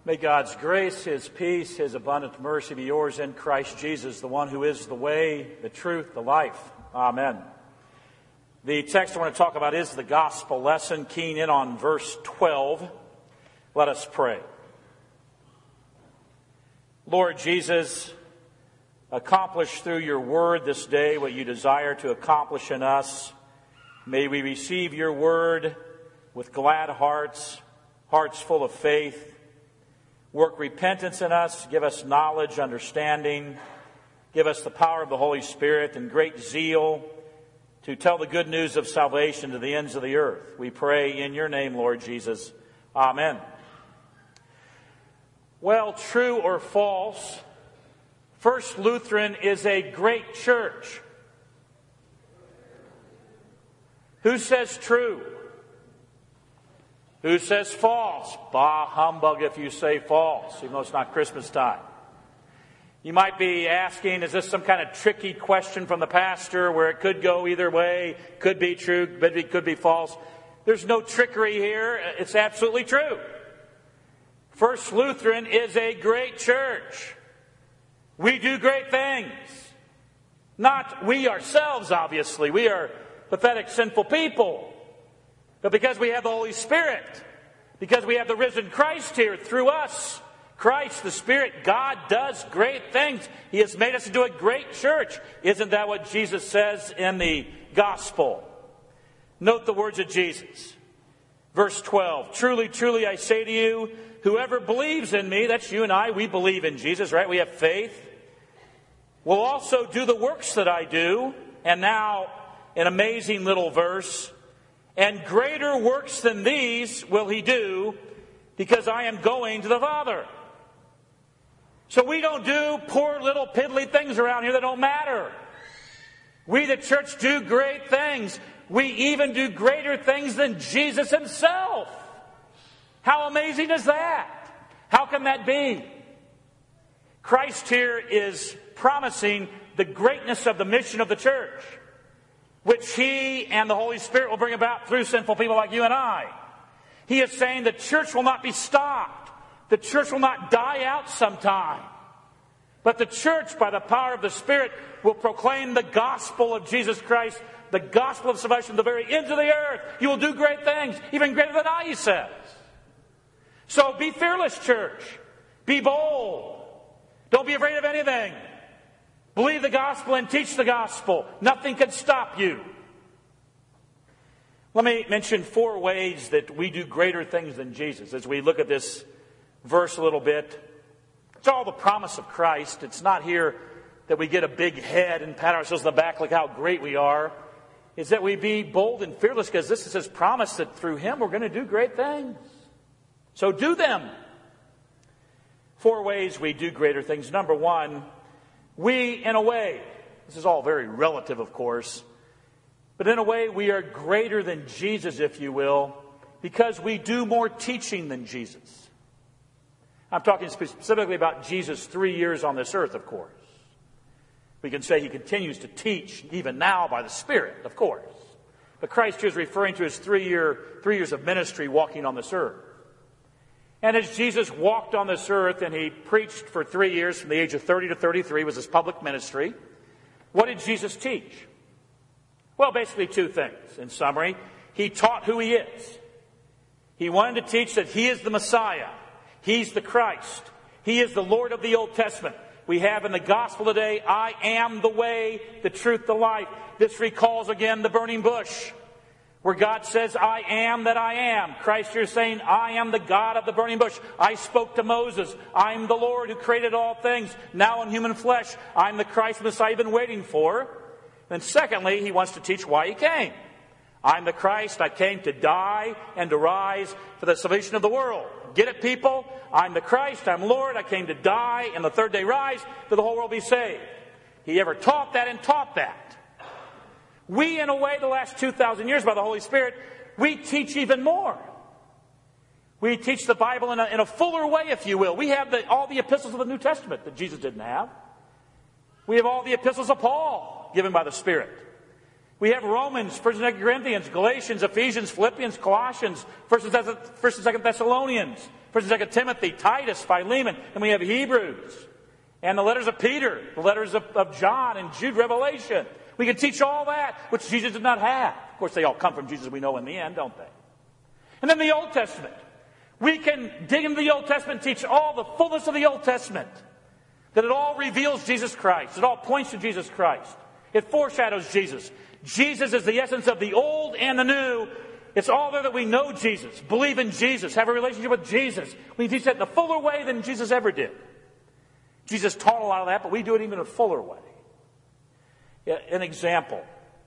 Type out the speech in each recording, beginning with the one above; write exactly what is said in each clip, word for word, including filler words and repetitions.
May God's grace, His peace, His abundant mercy be yours in Christ Jesus, the one who is the way, the truth, the life. Amen. The text I want to talk about is the gospel lesson. Keying in on verse twelve. Let us pray. Lord Jesus, accomplish through your word this day what you desire to accomplish in us. May we receive your word with glad hearts, hearts full of faith. Work repentance in us, give us knowledge, understanding, give us the power of the Holy Spirit and great zeal to tell the good news of salvation to the ends of the earth. We pray in your name, Lord Jesus. Amen. Well, true or false, First Lutheran is a great church. Who says true? Who says false? Bah humbug if you say false, even though it's not Christmas time. You might be asking, is this some kind of tricky question from the pastor where it could go either way, could be true, but it could be false? There's no trickery here. It's absolutely true. First Lutheran is a great church. We do great things. Not we ourselves, obviously. We are pathetic, sinful people. But because we have the Holy Spirit, because we have the risen Christ here through us, Christ, the Spirit, God does great things. He has made us into a great church. Isn't that what Jesus says in the gospel? Note the words of Jesus. Verse twelve, truly, truly, I say to you, whoever believes in me, that's you and I, we believe in Jesus, right? We have faith, will also do the works that I do. And now, an amazing little verse. And greater works than these will he do, because I am going to the Father. So we don't do poor little piddly things around here that don't matter. We, the church, do great things. We even do greater things than Jesus himself. How amazing is that? How can that be? Christ here is promising the greatness of the mission of the church, which he and the Holy Spirit will bring about through sinful people like you and I. He is saying the church will not be stopped. The church will not die out sometime. But the church, by the power of the Spirit, will proclaim the gospel of Jesus Christ, the gospel of salvation to the very ends of the earth. You will do great things, even greater than I, he says. So be fearless, church. Be bold. Don't be afraid of anything. Believe the gospel and teach the gospel. Nothing can stop you. Let me mention four ways that we do greater things than Jesus as we look at this verse a little bit. It's all the promise of Christ. It's not here that we get a big head and pat ourselves on the back like how great we are. It's that we be bold and fearless because this is his promise that through him we're going to do great things. So do them. Four ways we do greater things. Number one, we, in a way, this is all very relative, of course, but in a way we are greater than Jesus, if you will, because we do more teaching than Jesus. I'm talking specifically about Jesus' three years on this earth, of course. We can say he continues to teach even now by the Spirit, of course. But Christ here is referring to his three-year, three years of ministry walking on this earth. And as Jesus walked on this earth and he preached for three years from the age of thirty to thirty-three was his public ministry, what did Jesus teach? Well, basically two things. In summary, he taught who he is. He wanted to teach that he is the Messiah. He's the Christ. He is the Lord of the Old Testament. We have in the gospel today, I am the way, the truth, the life. This recalls again the burning bush, where God says, I am that I am. Christ here is saying, I am the God of the burning bush. I spoke to Moses. I am the Lord who created all things. Now in human flesh, I am the Christ Messiah you've been waiting for. Then secondly, he wants to teach why he came. I'm the Christ. I came to die and to rise for the salvation of the world. Get it, people? I'm the Christ. I'm Lord. I came to die and the third day rise that the whole world be saved. He ever taught that and taught that. We, in a way, the last two thousand years by the Holy Spirit, we teach even more. We teach the Bible in a, in a fuller way, if you will. We have the, all the epistles of the New Testament that Jesus didn't have. We have all the epistles of Paul given by the Spirit. We have Romans, First and Second Corinthians, Galatians, Ephesians, Philippians, Colossians, First and Second, First and Second Thessalonians, First and Second Timothy, Titus, Philemon, and we have Hebrews, and the letters of Peter, the letters of, of John and Jude, Revelation. We can teach all that, which Jesus did not have. Of course, they all come from Jesus, we know in the end, don't they? And then the Old Testament. We can dig into the Old Testament and teach all the fullness of the Old Testament. That it all reveals Jesus Christ. It all points to Jesus Christ. It foreshadows Jesus. Jesus is the essence of the old and the new. It's all there that we know Jesus, believe in Jesus, have a relationship with Jesus. We teach that in a fuller way than Jesus ever did. Jesus taught a lot of that, but we do it even in a fuller way. An example.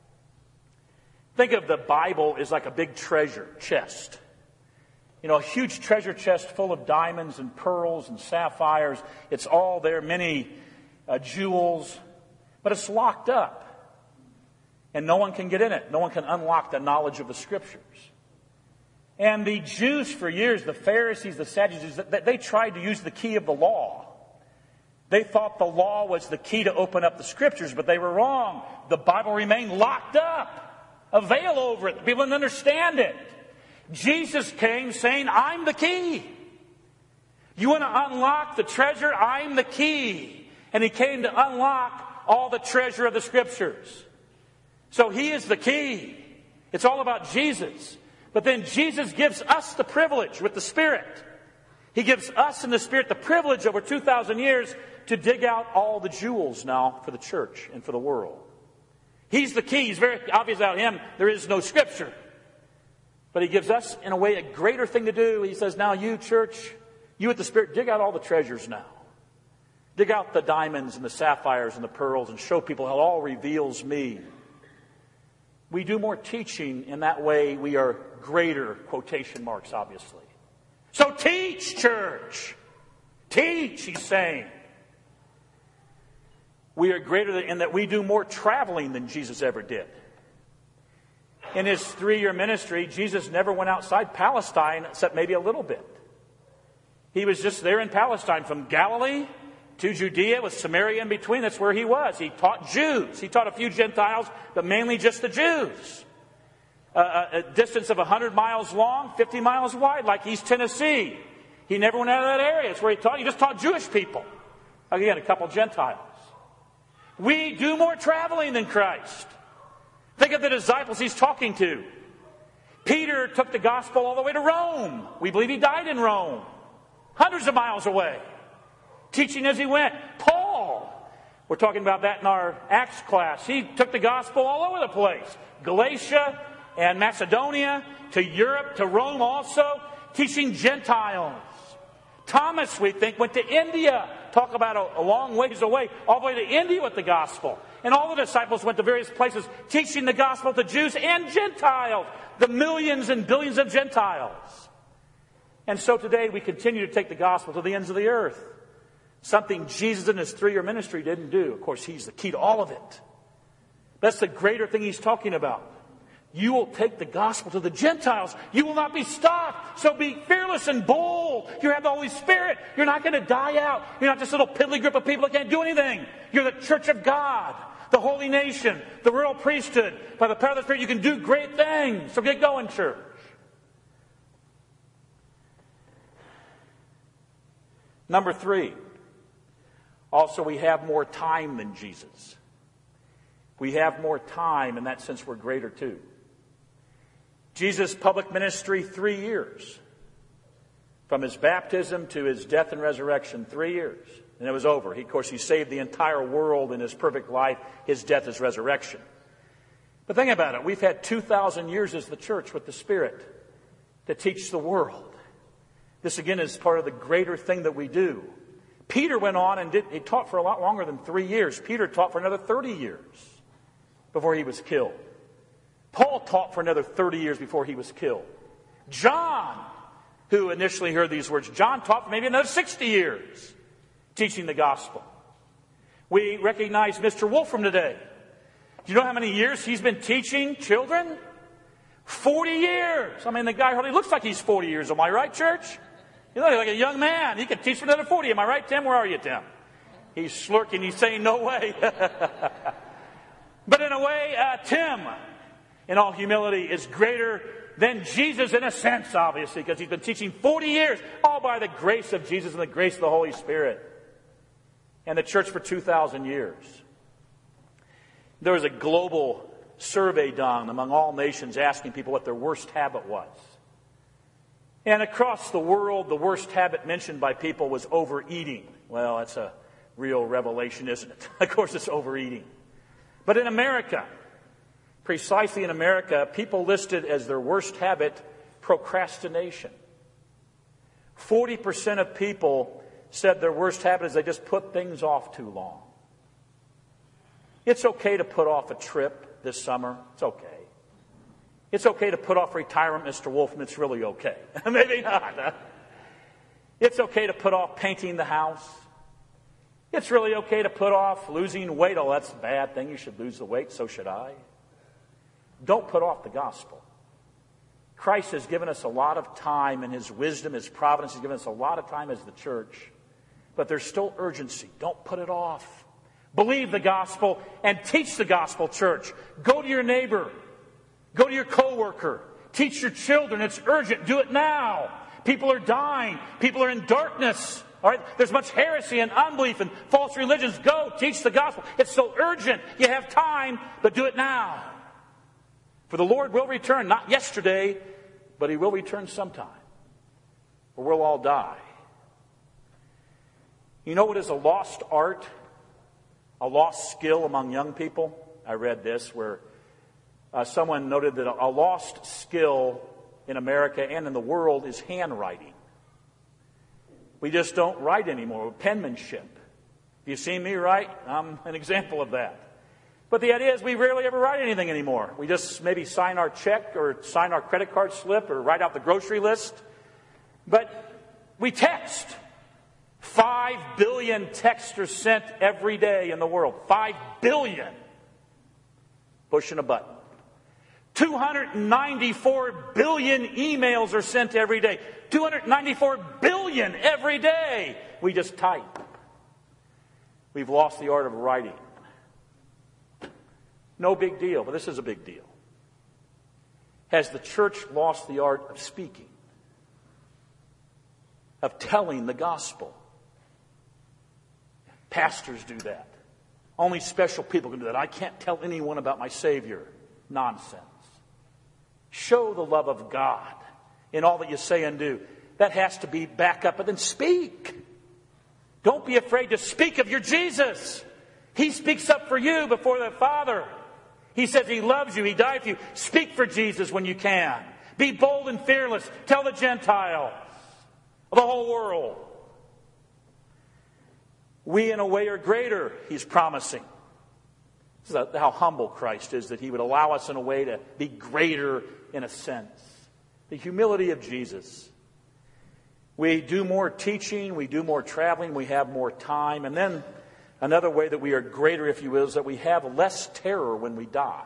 Think of the Bible as like a big treasure chest. You know, a huge treasure chest full of diamonds and pearls and sapphires. It's all there, many uh, jewels, but it's locked up. And no one can get in it. No one can unlock the knowledge of the Scriptures. And the Jews for years, the Pharisees, the Sadducees, they tried to use the key of the law. They thought the law was the key to open up the Scriptures, but they were wrong. The Bible remained locked up. A veil over it. People didn't understand it. Jesus came saying, I'm the key. You want to unlock the treasure? I'm the key. And he came to unlock all the treasure of the Scriptures. So he is the key. It's all about Jesus. But then Jesus gives us the privilege with the Spirit. He gives us in the Spirit the privilege over two thousand years to dig out all the jewels now for the church and for the world. He's the key. It's very obvious about him. There is no Scripture. But he gives us, in a way, a greater thing to do. He says, now you, church, you with the Spirit, dig out all the treasures now. Dig out the diamonds and the sapphires and the pearls and show people how it all reveals me. We do more teaching in that way. We are greater, quotation marks, obviously. So teach, church. Teach, he's saying. We are greater in that we do more traveling than Jesus ever did. In his three-year ministry, Jesus never went outside Palestine except maybe a little bit. He was just there in Palestine from Galilee to Judea with Samaria in between. That's where he was. He taught Jews. He taught a few Gentiles, but mainly just the Jews. Uh, a distance of one hundred miles long, fifty miles wide, like East Tennessee. He never went out of that area. That's where he taught. He just taught Jewish people. Again, a couple Gentiles. We do more traveling than Christ. Think of the disciples he's talking to. Peter took the gospel all the way to Rome. We believe he died in Rome. Hundreds of miles away. Teaching as he went. Paul. We're talking about that in our Acts class. He took the gospel all over the place. Galatia and Macedonia to Europe, to Rome also. Teaching Gentiles. Thomas, we think, went to India. Talk about a, a long ways away. All the way to India with the gospel. And all the disciples went to various places teaching the gospel to Jews and Gentiles. The millions and billions of Gentiles. And so today we continue to take the gospel to the ends of the earth. Something Jesus in his three-year ministry didn't do. Of course, he's the key to all of it. That's the greater thing he's talking about. You will take the gospel to the Gentiles. You will not be stopped. So be fearless and bold. You have the Holy Spirit. You're not going to die out. You're not just a little piddly group of people that can't do anything. You're the church of God, the holy nation, the royal priesthood. By the power of the Spirit, you can do great things. So get going, church. Number three. Also, we have more time than Jesus. We have more time. In that sense, we're greater too. Jesus' public ministry, three years. From his baptism to his death and resurrection, three years. And it was over. He, of course, he saved the entire world in his perfect life, his death, his resurrection. But think about it. We've had two thousand years as the church with the Spirit to teach the world. This, again, is part of the greater thing that we do. Peter went on and did, he taught for a lot longer than three years. Peter taught for another thirty years before he was killed. Paul taught for another thirty years before he was killed. John, who initially heard these words, John taught for maybe another sixty years teaching the gospel. We recognize Mister Wolfram today. Do you know how many years he's been teaching children? forty years. I mean, the guy hardly looks like he's forty years. Am I right, church? He looks like a young man. He could teach for another forty. Am I right, Tim? Where are you, Tim? He's slurking. He's saying, no way. But in a way, uh, Tim, in all humility, is greater than Jesus in a sense, obviously, because he's been teaching forty years, all by the grace of Jesus and the grace of the Holy Spirit. And the church for two thousand years. There was a global survey done among all nations asking people what their worst habit was. And across the world, the worst habit mentioned by people was overeating. Well, that's a real revelation, isn't it? Of course, it's overeating. But in America, precisely in America, people listed as their worst habit procrastination. forty percent of people said their worst habit is they just put things off too long. It's okay to put off a trip this summer. It's okay. It's okay to put off retirement, Mister Wolfman. It's really okay. Maybe not. It's okay to put off painting the house. It's really okay to put off losing weight. Oh, that's a bad thing. You should lose the weight. So should I. Don't put off the gospel. Christ has given us a lot of time in His wisdom, His providence. He's given us a lot of time as the church. But there's still urgency. Don't put it off. Believe the gospel and teach the gospel, church. Go to your neighbor. Go to your coworker. Teach your children. It's urgent. Do it now. People are dying. People are in darkness. All right? There's much heresy and unbelief and false religions. Go teach the gospel. It's so urgent. You have time, but do it now. For the Lord will return, not yesterday, but He will return sometime. Or we'll all die. You know what is a lost art? A lost skill among young people? I read this where uh, someone noted that a lost skill in America and in the world is handwriting. We just don't write anymore. Penmanship. Have you seen me write? I'm an example of that. But the idea is we rarely ever write anything anymore. We just maybe sign our check or sign our credit card slip or write out the grocery list. But we text. Five billion texts are sent every day in the world. Five billion. Pushing a button. two hundred ninety-four billion emails are sent every day. two hundred ninety-four billion every day. We just type. We've lost the art of writing. No big deal, but this is a big deal. Has the church lost the art of speaking? Of telling the gospel? Pastors do that. Only special people can do that. I can't tell anyone about my Savior. Nonsense. Show the love of God in all that you say and do. That has to be back up, but then speak. Don't be afraid to speak of your Jesus. He speaks up for you before the Father. He says He loves you. He died for you. Speak for Jesus when you can. Be bold and fearless. Tell the Gentiles of the whole world. We, in a way, are greater, He's promising. This is how humble Christ is, that He would allow us in a way to be greater in a sense. The humility of Jesus. We do more teaching, we do more traveling, we have more time. And then another way that we are greater, if you will, is that we have less terror when we die.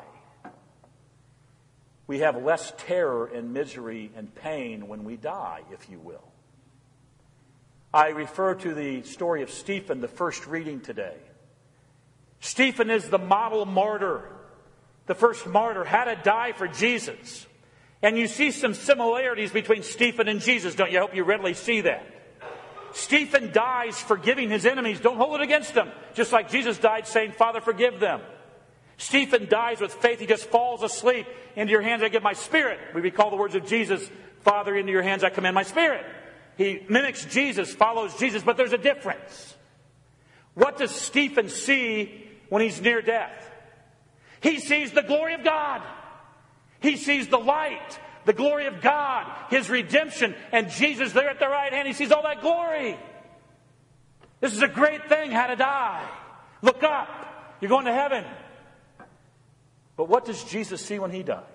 We have less terror and misery and pain when we die, if you will. I refer to the story of Stephen, the first reading today. Stephen is the model martyr, the first martyr, had to die for Jesus. And you see some similarities between Stephen and Jesus, don't you? I hope you readily see that. Stephen dies forgiving his enemies. Don't hold it against them. Just like Jesus died saying, Father, forgive them. Stephen dies with faith. He just falls asleep. Into your hands I give my spirit. We recall the words of Jesus, Father, into your hands I commend my spirit. He mimics Jesus, follows Jesus, but there's a difference. What does Stephen see when he's near death? He sees the glory of God. He sees the light, the glory of God, His redemption, and Jesus there at the right hand. He sees all that glory. This is a great thing, how to die. Look up. You're going to heaven. But what does Jesus see when He dies?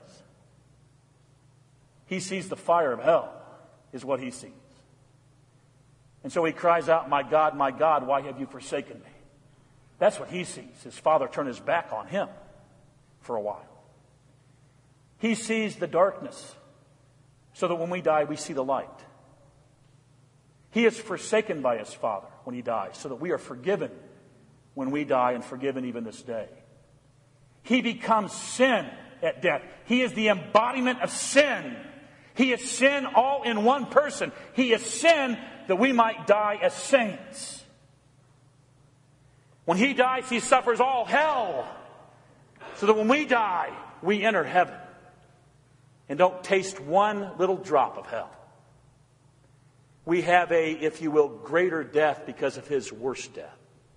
He sees the fire of hell, is what He sees. And so He cries out, my God, my God, why have you forsaken me? That's what He sees. His Father turned His back on Him for a while. He sees the darkness so that when we die, we see the light. He is forsaken by His Father when He dies so that we are forgiven when we die and forgiven even this day. He becomes sin at death. He is the embodiment of sin. He is sin all in one person. He is sin that we might die as saints. When He dies, He suffers all hell, so that when we die, we enter heaven and don't taste one little drop of hell. We have a, if you will, greater death because of His worst death.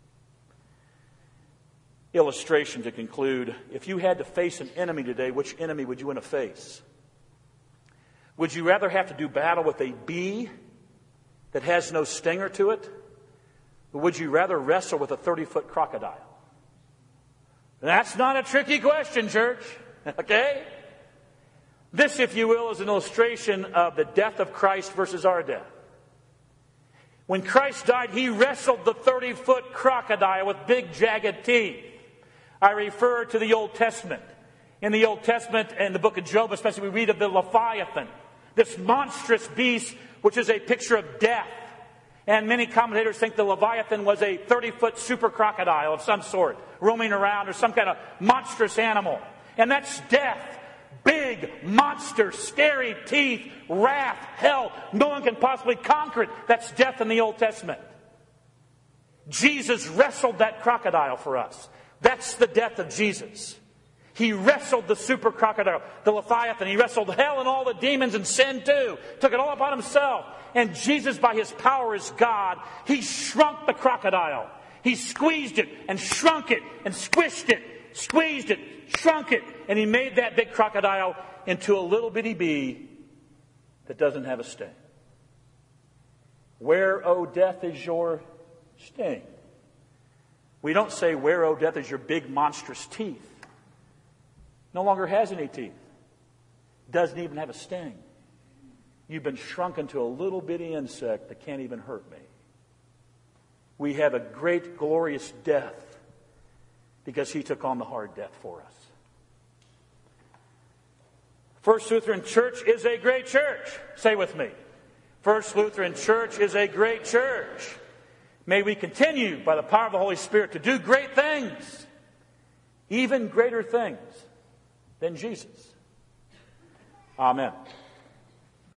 Illustration to conclude. If you had to face an enemy today, which enemy would you want to face? Would you rather have to do battle with a bee that has no stinger to it? Or would you rather wrestle with a thirty-foot crocodile? That's not a tricky question, church. Okay? This, if you will, is an illustration of the death of Christ versus our death. When Christ died, He wrestled the thirty-foot crocodile with big, jagged teeth. I refer to the Old Testament. In the Old Testament, in the book of Job especially, we read of the Leviathan, this monstrous beast, which is a picture of death. And many commentators think the Leviathan was a thirty-foot super crocodile of some sort, roaming around, or some kind of monstrous animal. And that's death. Big, monster, scary teeth, wrath, hell. No one can possibly conquer it. That's death in the Old Testament. Jesus wrestled that crocodile for us. That's the death of Jesus. He wrestled the super crocodile, the Leviathan. He wrestled hell and all the demons and sin too. Took it all upon Himself. And Jesus, by His power as God, He shrunk the crocodile. He squeezed it and shrunk it and squished it, squeezed it, shrunk it. And He made that big crocodile into a little bitty bee that doesn't have a sting. Where, O death, is your sting? We don't say, where, O death, is your big monstrous teeth? No longer has any teeth. Doesn't even have a sting. You've been shrunk into a little bitty insect that can't even hurt me. We have a great, glorious death because He took on the hard death for us. First Lutheran Church is a great church. Say with me. First Lutheran Church is a great church. May we continue by the power of the Holy Spirit to do great things. Even greater things than Jesus. Amen.